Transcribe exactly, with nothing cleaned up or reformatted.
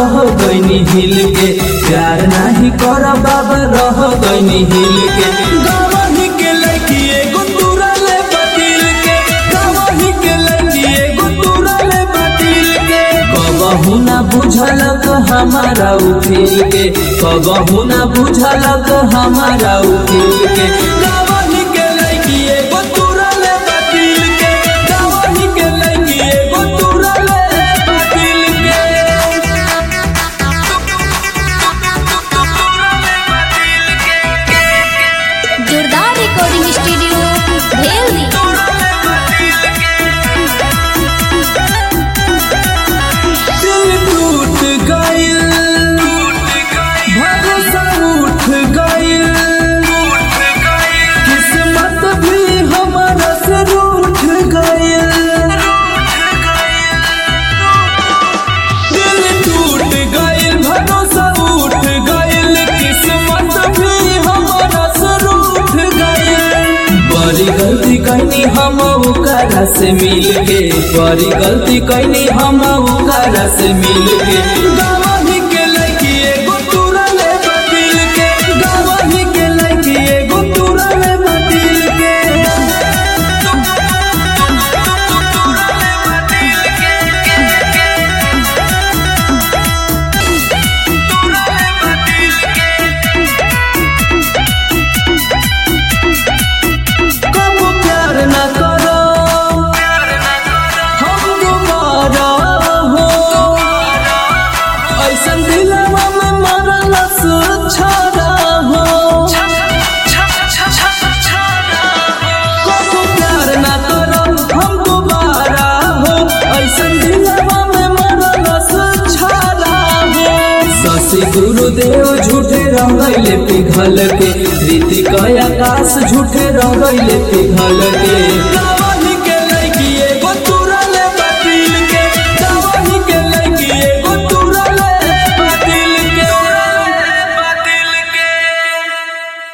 रह गईनी हिल के, प्यार नहीं कर बाबा रह गईनी हिल के। गवाही के लड़की एगो तुरा ले बतिल के, गवाही के लड़की एगो तुरा ले बतिल के। कबहू ना बुझलक हमारा उठिल के, कबहू ना बुझलक हमारा उठिल के। गवाही के लड़की एगो तुरा ले बतिल के, गवाही के लड़की एगो तुरा ले बतिल के। जोरदार रिकॉर्डिंग स्टूडियो भेल दी। दिल टूट गइल, भरोसा उठ गइल, किस्मत भी हमारा से रूठ गइल। दिल टूट गइल, भरोसा उठ गइल, किस्मत भी हमारा से रूठ गइल। बड़ी गलती कैनी हम ओकरा से मिल के, बड़ी गलती कैनी हम ओकरा से मिल के। गवाही के लड़की एगो तुरा ले बतिल के, गवाही के लड़की एगो तुरा ले बतिल के। कबो प्यार न करो हम दोबारा हो, ऐसन दिलवा में मरल छाड़ा हो। कबो प्यार न करो हम दोबारा हो, ऐसन दिलवा में मरल छाड़ा हो। शशि गुरुदेव झूठे रंगैले पिघल के, ऋतिक आकाश झूठे रंगैले पिघल के।